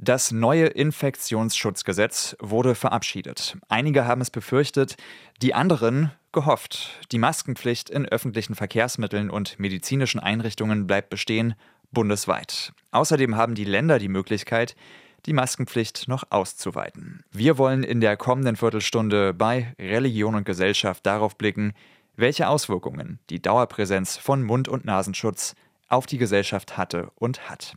Das neue Infektionsschutzgesetz wurde verabschiedet. Einige haben es befürchtet, die anderen gehofft. Die Maskenpflicht in öffentlichen Verkehrsmitteln und medizinischen Einrichtungen bleibt bestehen, bundesweit. Außerdem haben die Länder die Möglichkeit, die Maskenpflicht noch auszuweiten. Wir wollen in der kommenden Viertelstunde bei Religion und Gesellschaft darauf blicken, welche Auswirkungen die Dauerpräsenz von Mund- und Nasenschutz auf die Gesellschaft hatte und hat.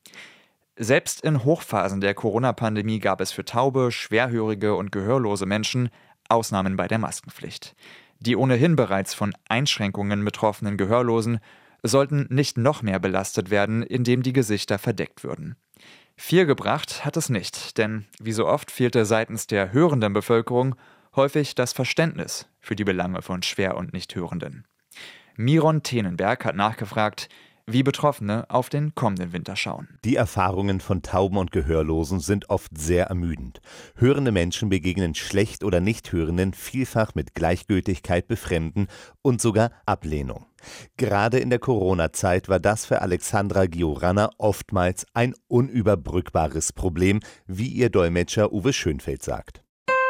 Selbst in Hochphasen der Corona-Pandemie gab es für taube, schwerhörige und gehörlose Menschen Ausnahmen bei der Maskenpflicht. Die ohnehin bereits von Einschränkungen betroffenen Gehörlosen sollten nicht noch mehr belastet werden, indem die Gesichter verdeckt würden. Viel gebracht hat es nicht, denn wie so oft fehlte seitens der hörenden Bevölkerung häufig das Verständnis für die Belange von Schwer- und Nichthörenden. Miron Tenenberg hat nachgefragt, wie Betroffene auf den kommenden Winter schauen. Die Erfahrungen von Tauben und Gehörlosen sind oft sehr ermüdend. Hörende Menschen begegnen Schlecht- oder Nichthörenden vielfach mit Gleichgültigkeit, Befremden und sogar Ablehnung. Gerade in der Corona-Zeit war das für Alexandra Giorana oftmals ein unüberbrückbares Problem, wie ihr Dolmetscher Uwe Schönfeld sagt.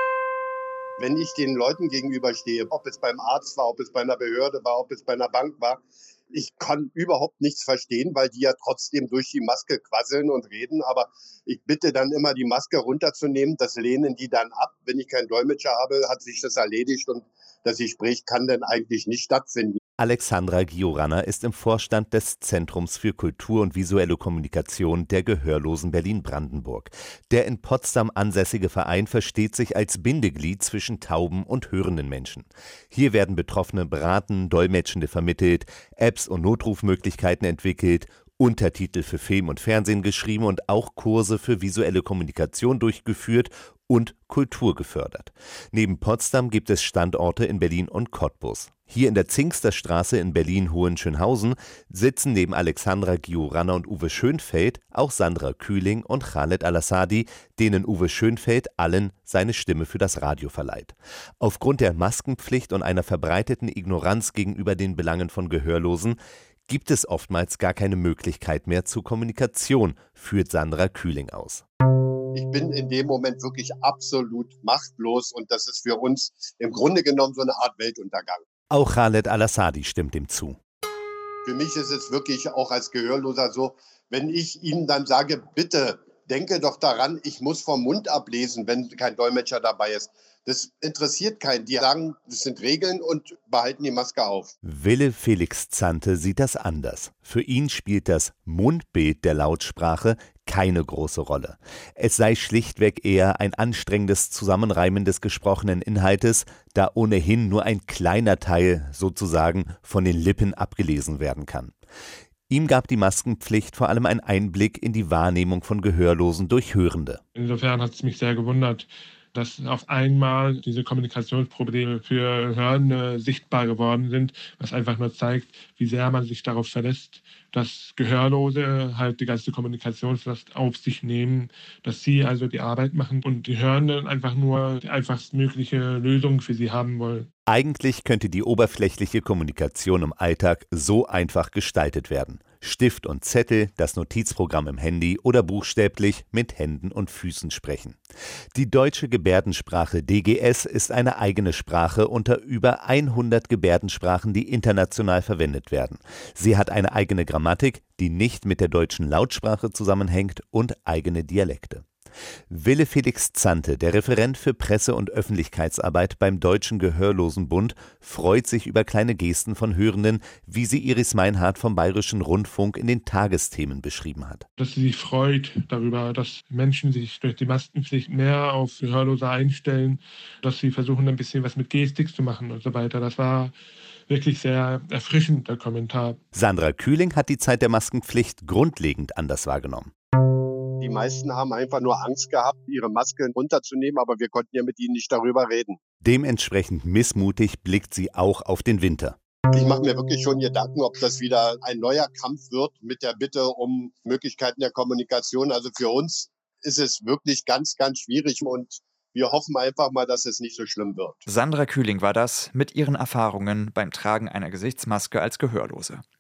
Wenn ich den Leuten gegenüberstehe, ob es beim Arzt war, ob es bei einer Behörde war, ob es bei einer Bank war, ich kann überhaupt nichts verstehen, weil die ja trotzdem durch die Maske quasseln und reden. Aber ich bitte dann immer, die Maske runterzunehmen. Das lehnen die dann ab. Wenn ich keinen Dolmetscher habe, hat sich das erledigt und das Gespräch kann dann eigentlich nicht stattfinden. Alexandra Giorana ist im Vorstand des Zentrums für Kultur und visuelle Kommunikation der Gehörlosen Berlin-Brandenburg. Der in Potsdam ansässige Verein versteht sich als Bindeglied zwischen tauben und hörenden Menschen. Hier werden Betroffene beraten, Dolmetschende vermittelt, Apps und Notrufmöglichkeiten entwickelt, Untertitel für Film und Fernsehen geschrieben und auch Kurse für visuelle Kommunikation durchgeführt und Kultur gefördert. Neben Potsdam gibt es Standorte in Berlin und Cottbus. Hier in der Zingsterstraße in Berlin-Hohenschönhausen sitzen neben Alexandra Giorana und Uwe Schönfeld auch Sandra Kühling und Khaled Al-Assadi, denen Uwe Schönfeld allen seine Stimme für das Radio verleiht. Aufgrund der Maskenpflicht und einer verbreiteten Ignoranz gegenüber den Belangen von Gehörlosen gibt es oftmals gar keine Möglichkeit mehr zur Kommunikation, führt Sandra Kühling aus. Ich bin in dem Moment wirklich absolut machtlos und das ist für uns im Grunde genommen so eine Art Weltuntergang. Auch Khaled Al-Assadi stimmt dem zu. Für mich ist es wirklich auch als Gehörloser so, wenn ich ihnen dann sage, bitte denke doch daran, ich muss vom Mund ablesen, wenn kein Dolmetscher dabei ist. Das interessiert keinen. Die sagen, das sind Regeln und behalten die Maske auf. Wille Felix Zante sieht das anders. Für ihn spielt das Mundbild der Lautsprache keine große Rolle. Es sei schlichtweg eher ein anstrengendes Zusammenreimen des gesprochenen Inhaltes, da ohnehin nur ein kleiner Teil sozusagen von den Lippen abgelesen werden kann. Ihm gab die Maskenpflicht vor allem einen Einblick in die Wahrnehmung von Gehörlosen durch Hörende. Insofern hat es mich sehr gewundert, dass auf einmal diese Kommunikationsprobleme für Hörende sichtbar geworden sind, was einfach nur zeigt, wie sehr man sich darauf verlässt, dass Gehörlose halt die ganze Kommunikationslast auf sich nehmen, dass sie also die Arbeit machen und die Hörenden einfach nur die einfachstmögliche Lösung für sie haben wollen. Eigentlich könnte die oberflächliche Kommunikation im Alltag so einfach gestaltet werden. Stift und Zettel, das Notizprogramm im Handy oder buchstäblich mit Händen und Füßen sprechen. Die deutsche Gebärdensprache DGS ist eine eigene Sprache unter über 100 Gebärdensprachen, die international verwendet werden. Sie hat eine eigene Grammatik, die nicht mit der deutschen Lautsprache zusammenhängt und eigene Dialekte. Wille Felix Zante, der Referent für Presse- und Öffentlichkeitsarbeit beim Deutschen Gehörlosenbund, freut sich über kleine Gesten von Hörenden, wie sie Iris Meinhardt vom Bayerischen Rundfunk in den Tagesthemen beschrieben hat. Dass sie sich freut darüber, dass Menschen sich durch die Maskenpflicht mehr auf Gehörlose einstellen, dass sie versuchen, ein bisschen was mit Gestik zu machen und so weiter. Das war wirklich sehr erfrischend, der Kommentar. Sandra Kühling hat die Zeit der Maskenpflicht grundlegend anders wahrgenommen. Die meisten haben einfach nur Angst gehabt, ihre Maske runterzunehmen, aber wir konnten ja mit ihnen nicht darüber reden. Dementsprechend missmutig blickt sie auch auf den Winter. Ich mache mir wirklich schon Gedanken, ob das wieder ein neuer Kampf wird mit der Bitte um Möglichkeiten der Kommunikation. Also für uns ist es wirklich ganz, ganz schwierig und wir hoffen einfach mal, dass es nicht so schlimm wird. Sandra Kühling war das mit ihren Erfahrungen beim Tragen einer Gesichtsmaske als Gehörlose.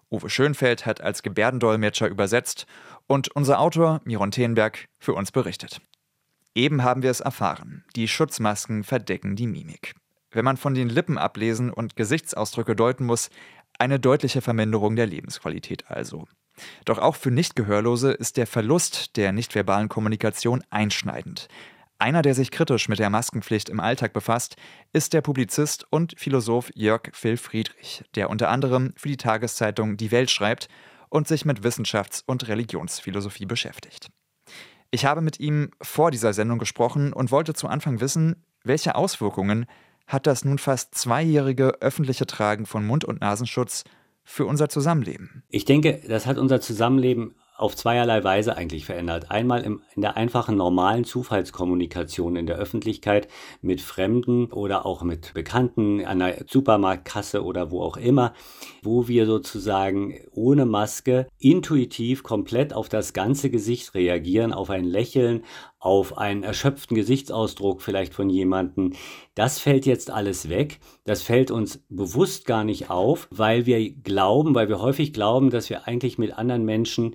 Uwe Schönfeld hat als Gebärdendolmetscher übersetzt und unser Autor Miron Tenberg für uns berichtet. Eben haben wir es erfahren, die Schutzmasken verdecken die Mimik. Wenn man von den Lippen ablesen und Gesichtsausdrücke deuten muss, eine deutliche Verminderung der Lebensqualität also. Doch auch für Nichtgehörlose ist der Verlust der nichtverbalen Kommunikation einschneidend. Einer, der sich kritisch mit der Maskenpflicht im Alltag befasst, ist der Publizist und Philosoph Jörg Phil Friedrich, der unter anderem für die Tageszeitung Die Welt schreibt und sich mit Wissenschafts- und Religionsphilosophie beschäftigt. Ich habe mit ihm vor dieser Sendung gesprochen und wollte zu Anfang wissen, welche Auswirkungen hat das nun fast 2-jährige öffentliche Tragen von Mund- und Nasenschutz für unser Zusammenleben? Ich denke, das hat unser Zusammenleben auf zweierlei Weise eigentlich verändert. Einmal in der einfachen normalen Zufallskommunikation in der Öffentlichkeit mit Fremden oder auch mit Bekannten an der Supermarktkasse oder wo auch immer, wo wir sozusagen ohne Maske intuitiv komplett auf das ganze Gesicht reagieren, auf ein Lächeln, auf einen erschöpften Gesichtsausdruck vielleicht von jemandem. Das fällt jetzt alles weg. Das fällt uns bewusst gar nicht auf, weil wir häufig glauben, dass wir eigentlich mit anderen Menschen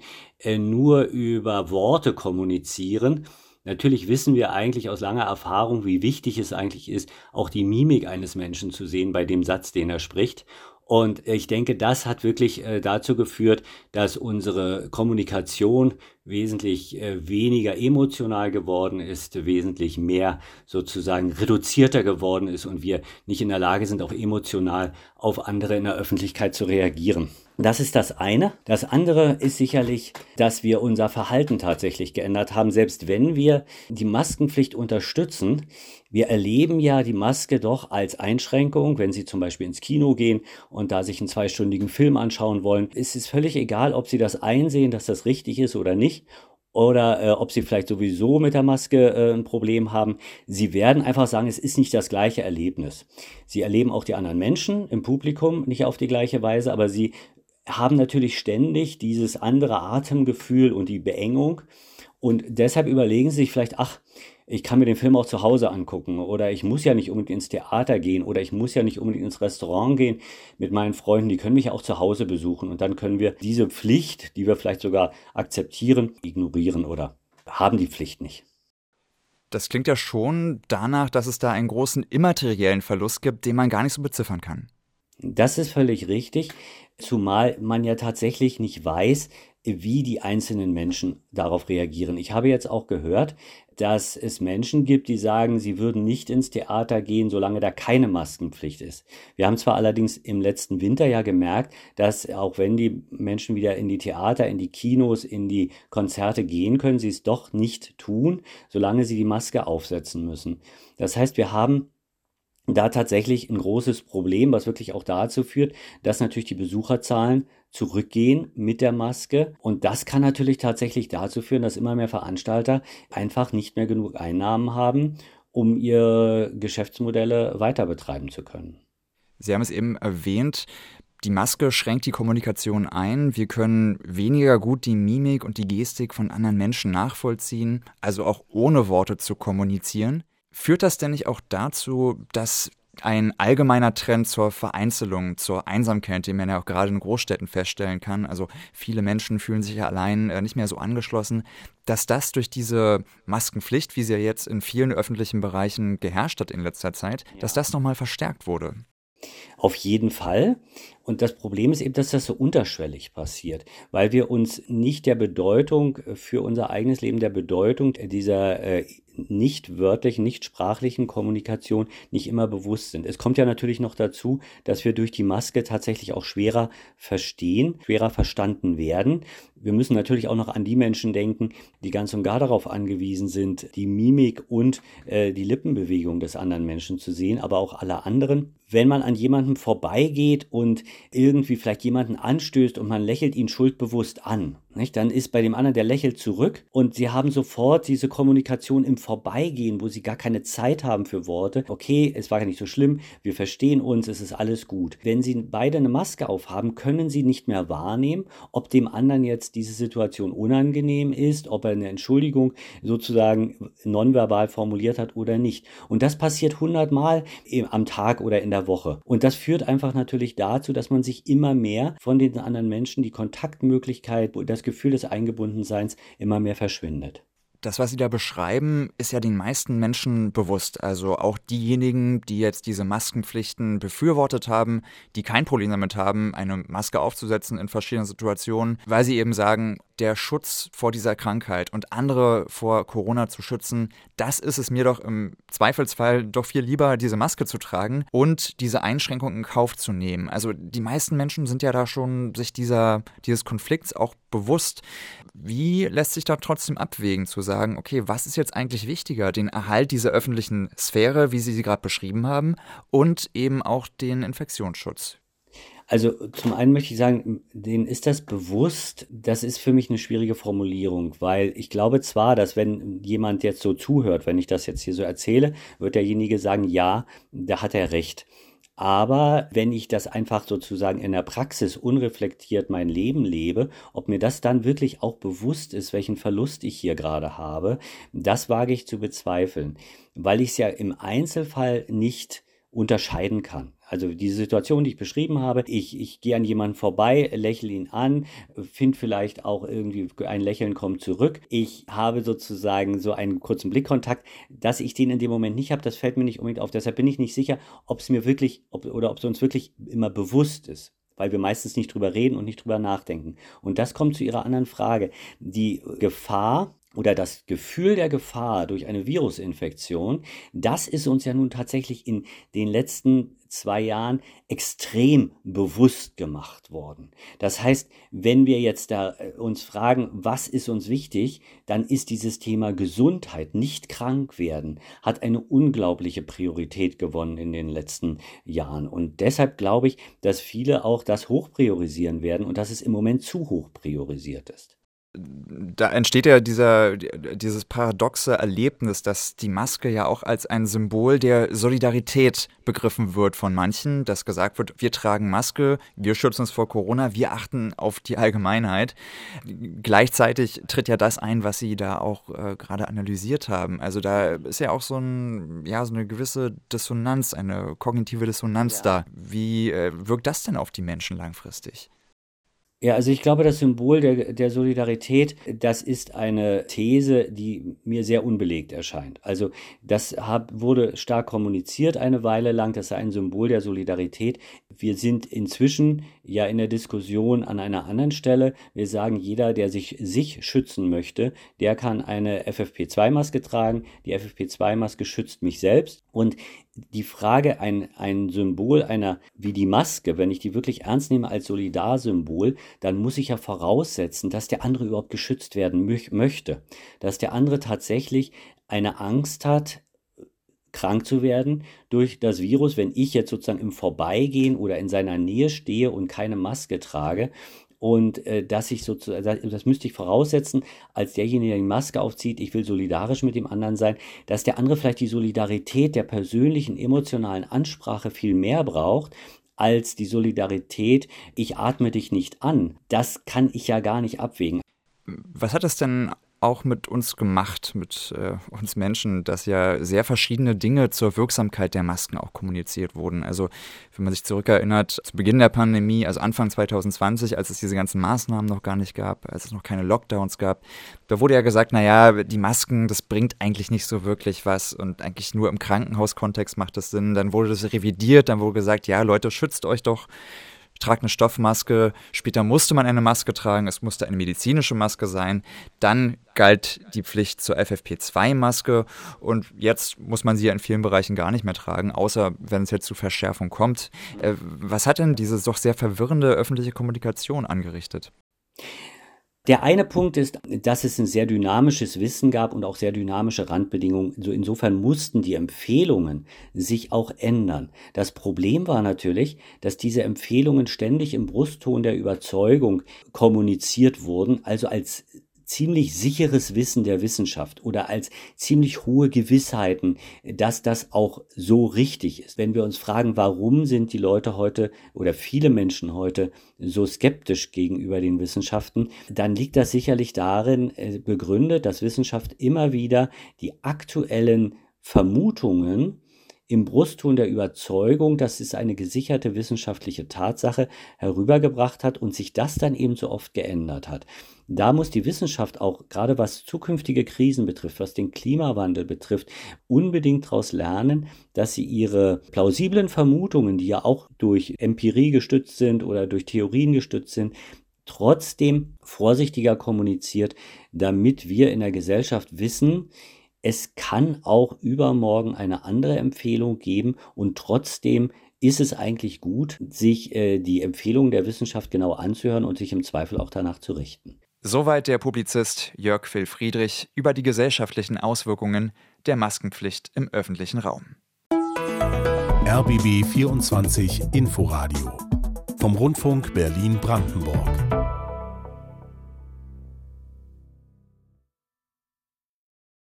nur über Worte kommunizieren. Natürlich wissen wir eigentlich aus langer Erfahrung, wie wichtig es eigentlich ist, auch die Mimik eines Menschen zu sehen bei dem Satz, den er spricht. Und ich denke, das hat wirklich dazu geführt, dass unsere Kommunikation wesentlich weniger emotional geworden ist, wesentlich mehr sozusagen reduzierter geworden ist und wir nicht in der Lage sind, auch emotional auf andere in der Öffentlichkeit zu reagieren. Das ist das eine. Das andere ist sicherlich, dass wir unser Verhalten tatsächlich geändert haben, selbst wenn wir die Maskenpflicht unterstützen. Wir erleben ja die Maske doch als Einschränkung, wenn Sie zum Beispiel ins Kino gehen und da sich einen 2-stündigen Film anschauen wollen. Es ist völlig egal, ob Sie das einsehen, dass das richtig ist oder nicht. Oder ob Sie vielleicht sowieso mit der Maske ein Problem haben. Sie werden einfach sagen, es ist nicht das gleiche Erlebnis. Sie erleben auch die anderen Menschen im Publikum nicht auf die gleiche Weise, aber Sie haben natürlich ständig dieses andere Atemgefühl und die Beengung. Und deshalb überlegen Sie sich vielleicht, ich kann mir den Film auch zu Hause angucken oder ich muss ja nicht unbedingt ins Theater gehen oder ich muss ja nicht unbedingt ins Restaurant gehen mit meinen Freunden, die können mich auch zu Hause besuchen und dann können wir diese Pflicht, die wir vielleicht sogar akzeptieren, ignorieren oder haben die Pflicht nicht. Das klingt ja schon danach, dass es da einen großen immateriellen Verlust gibt, den man gar nicht so beziffern kann. Das ist völlig richtig, zumal man ja tatsächlich nicht weiß, wie die einzelnen Menschen darauf reagieren. Ich habe jetzt auch gehört, dass es Menschen gibt, die sagen, sie würden nicht ins Theater gehen, solange da keine Maskenpflicht ist. Wir haben zwar allerdings im letzten Winter ja gemerkt, dass auch wenn die Menschen wieder in die Theater, in die Kinos, in die Konzerte gehen können, sie es doch nicht tun, solange sie die Maske aufsetzen müssen. Das heißt, wir haben da tatsächlich ein großes Problem, was wirklich auch dazu führt, dass natürlich die Besucherzahlen zurückgehen mit der Maske. Und das kann natürlich tatsächlich dazu führen, dass immer mehr Veranstalter einfach nicht mehr genug Einnahmen haben, um ihre Geschäftsmodelle weiter betreiben zu können. Sie haben es eben erwähnt, die Maske schränkt die Kommunikation ein. Wir können weniger gut die Mimik und die Gestik von anderen Menschen nachvollziehen, also auch ohne Worte zu kommunizieren. Führt das denn nicht auch dazu, dass ein allgemeiner Trend zur Vereinzelung, zur Einsamkeit, den man ja auch gerade in Großstädten feststellen kann, also viele Menschen fühlen sich ja allein nicht mehr so angeschlossen, dass das durch diese Maskenpflicht, wie sie ja jetzt in vielen öffentlichen Bereichen geherrscht hat in letzter Zeit, dass das nochmal verstärkt wurde? Auf jeden Fall. Und das Problem ist eben, dass das so unterschwellig passiert, weil wir uns nicht der Bedeutung für unser eigenes Leben, der Bedeutung dieser nicht wörtlichen, nicht sprachlichen Kommunikation nicht immer bewusst sind. Es kommt ja natürlich noch dazu, dass wir durch die Maske tatsächlich auch schwerer verstehen, schwerer verstanden werden. Wir müssen natürlich auch noch an die Menschen denken, die ganz und gar darauf angewiesen sind, die Mimik und die Lippenbewegung des anderen Menschen zu sehen, aber auch alle anderen. Wenn man an jemandem vorbeigeht und irgendwie vielleicht jemanden anstößt und man lächelt ihn schuldbewusst an, nicht? Dann ist bei dem anderen, der lächelt zurück und sie haben sofort diese Kommunikation im Vorbeigehen, wo sie gar keine Zeit haben für Worte. Okay, es war ja nicht so schlimm, wir verstehen uns, es ist alles gut. Wenn sie beide eine Maske aufhaben, können sie nicht mehr wahrnehmen, ob dem anderen jetzt diese Situation unangenehm ist, ob er eine Entschuldigung sozusagen nonverbal formuliert hat oder nicht. Und das passiert 100 Mal am Tag oder in der Woche. Und das führt einfach natürlich dazu, dass man sich immer mehr von den anderen Menschen, die Kontaktmöglichkeit, das Gefühl des Eingebundenseins immer mehr verschwindet. Das, was Sie da beschreiben, ist ja den meisten Menschen bewusst. Also auch diejenigen, die jetzt diese Maskenpflichten befürwortet haben, die kein Problem damit haben, eine Maske aufzusetzen in verschiedenen Situationen, weil sie eben sagen, der Schutz vor dieser Krankheit und andere vor Corona zu schützen, das ist es mir doch im Zweifelsfall doch viel lieber, diese Maske zu tragen und diese Einschränkungen in Kauf zu nehmen. Also die meisten Menschen sind ja da schon sich dieses Konflikts auch bewusst. Wie lässt sich da trotzdem abwägen, zu sagen, okay, was ist jetzt eigentlich wichtiger? Den Erhalt dieser öffentlichen Sphäre, wie Sie sie gerade beschrieben haben, und eben auch den Infektionsschutz? Also zum einen möchte ich sagen, denen ist das bewusst. Das ist für mich eine schwierige Formulierung, weil ich glaube zwar, dass wenn jemand jetzt so zuhört, wenn ich das jetzt hier so erzähle, wird derjenige sagen, ja, da hat er recht. Aber wenn ich das einfach sozusagen in der Praxis unreflektiert mein Leben lebe, ob mir das dann wirklich auch bewusst ist, welchen Verlust ich hier gerade habe, das wage ich zu bezweifeln, weil ich es ja im Einzelfall nicht unterscheiden kann. Also diese Situation, die ich beschrieben habe, ich gehe an jemanden vorbei, lächle ihn an, finde vielleicht auch irgendwie, ein Lächeln kommt zurück. Ich habe sozusagen so einen kurzen Blickkontakt, dass ich den in dem Moment nicht habe, das fällt mir nicht unbedingt auf. Deshalb bin ich nicht sicher, ob es mir wirklich, ob es uns wirklich immer bewusst ist, weil wir meistens nicht drüber reden und nicht drüber nachdenken. Und das kommt zu Ihrer anderen Frage. Die Gefahr oder das Gefühl der Gefahr durch eine Virusinfektion, das ist uns ja nun tatsächlich in den letzten 2 Jahren extrem bewusst gemacht worden. Das heißt, wenn wir jetzt da uns fragen, was ist uns wichtig, dann ist dieses Thema Gesundheit, nicht krank werden, hat eine unglaubliche Priorität gewonnen in den letzten Jahren. Und deshalb glaube ich, dass viele auch das hoch priorisieren werden und dass es im Moment zu hoch priorisiert ist. Da entsteht ja dieses paradoxe Erlebnis, dass die Maske ja auch als ein Symbol der Solidarität begriffen wird von manchen, dass gesagt wird, wir tragen Maske, wir schützen uns vor Corona, wir achten auf die Allgemeinheit. Gleichzeitig tritt ja das ein, was Sie da auch gerade analysiert haben. Also da ist ja auch so eine gewisse Dissonanz, eine kognitive Dissonanz da. Wie wirkt das denn auf die Menschen langfristig? Ja, also ich glaube, das Symbol der Solidarität, das ist eine These, die mir sehr unbelegt erscheint. Also das wurde stark kommuniziert eine Weile lang, das sei ein Symbol der Solidarität. Wir sind inzwischen ja in der Diskussion an einer anderen Stelle. Wir sagen, jeder, der sich schützen möchte, der kann eine FFP2-Maske tragen. Die FFP2-Maske schützt mich selbst. Und die Frage, ein Symbol wie die Maske, wenn ich die wirklich ernst nehme als Solidarsymbol, dann muss ich ja voraussetzen, dass der andere überhaupt geschützt werden möchte. Dass der andere tatsächlich eine Angst hat, krank zu werden durch das Virus, wenn ich jetzt sozusagen im Vorbeigehen oder in seiner Nähe stehe und keine Maske trage. Und das müsste ich voraussetzen, als derjenige, der die Maske aufzieht, ich will solidarisch mit dem anderen sein, dass der andere vielleicht die Solidarität der persönlichen, emotionalen Ansprache viel mehr braucht, als die Solidarität, ich atme dich nicht an. Das kann ich ja gar nicht abwägen. Was hat es denn auch mit uns gemacht, mit uns Menschen, dass ja sehr verschiedene Dinge zur Wirksamkeit der Masken auch kommuniziert wurden? Also wenn man sich zurückerinnert, zu Beginn der Pandemie, also Anfang 2020, als es diese ganzen Maßnahmen noch gar nicht gab, als es noch keine Lockdowns gab, da wurde ja gesagt, naja, die Masken, das bringt eigentlich nicht so wirklich was und eigentlich nur im Krankenhauskontext macht das Sinn. Dann wurde das revidiert, dann wurde gesagt, ja Leute, schützt euch doch, tragt eine Stoffmaske. Später musste man eine Maske tragen, es musste eine medizinische Maske sein. Dann galt die Pflicht zur FFP2-Maske und jetzt muss man sie ja in vielen Bereichen gar nicht mehr tragen, außer wenn es jetzt zu Verschärfung kommt. Was hat denn diese doch sehr verwirrende öffentliche Kommunikation angerichtet? Der eine Punkt ist, dass es ein sehr dynamisches Wissen gab und auch sehr dynamische Randbedingungen. Also insofern mussten die Empfehlungen sich auch ändern. Das Problem war natürlich, dass diese Empfehlungen ständig im Brustton der Überzeugung kommuniziert wurden, also als ziemlich sicheres Wissen der Wissenschaft oder als ziemlich hohe Gewissheiten, dass das auch so richtig ist. Wenn wir uns fragen, warum sind die Leute heute oder viele Menschen heute so skeptisch gegenüber den Wissenschaften, dann liegt das sicherlich darin begründet, dass Wissenschaft immer wieder die aktuellen Vermutungen im Brustton der Überzeugung, dass es eine gesicherte wissenschaftliche Tatsache herübergebracht hat und sich das dann eben so oft geändert hat. Da muss die Wissenschaft auch, gerade was zukünftige Krisen betrifft, was den Klimawandel betrifft, unbedingt daraus lernen, dass sie ihre plausiblen Vermutungen, die ja auch durch Empirie gestützt sind oder durch Theorien gestützt sind, trotzdem vorsichtiger kommuniziert, damit wir in der Gesellschaft wissen, es kann auch übermorgen eine andere Empfehlung geben und trotzdem ist es eigentlich gut, sich die Empfehlungen der Wissenschaft genau anzuhören und sich im Zweifel auch danach zu richten. Soweit der Publizist Jörg Phil Friedrich über die gesellschaftlichen Auswirkungen der Maskenpflicht im öffentlichen Raum. RBB 24 Inforadio vom Rundfunk Berlin-Brandenburg.